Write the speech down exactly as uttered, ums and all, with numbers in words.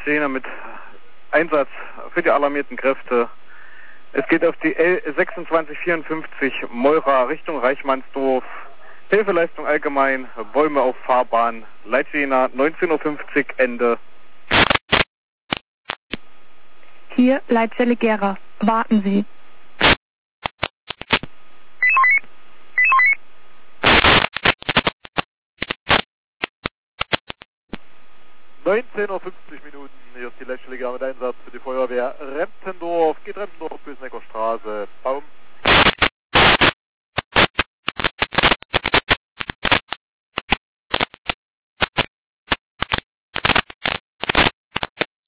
Szene mit Einsatz für die alarmierten Kräfte. Es geht auf die L sechsundzwanzig vierundfünfzig Meura Richtung Reichmannsdorf. Hilfeleistung allgemein, Bäume auf Fahrbahn, Leitlinie neunzehn Uhr fünfzig, Ende. Hier Leitzelle Gera. Warten Sie. neunzehn Uhr fünfzig Minuten, hier ist die Leitstelle Gera mit Einsatz für die Feuerwehr Remptendorf. Geht Remptendorf, Bösnecker Straße, Baum.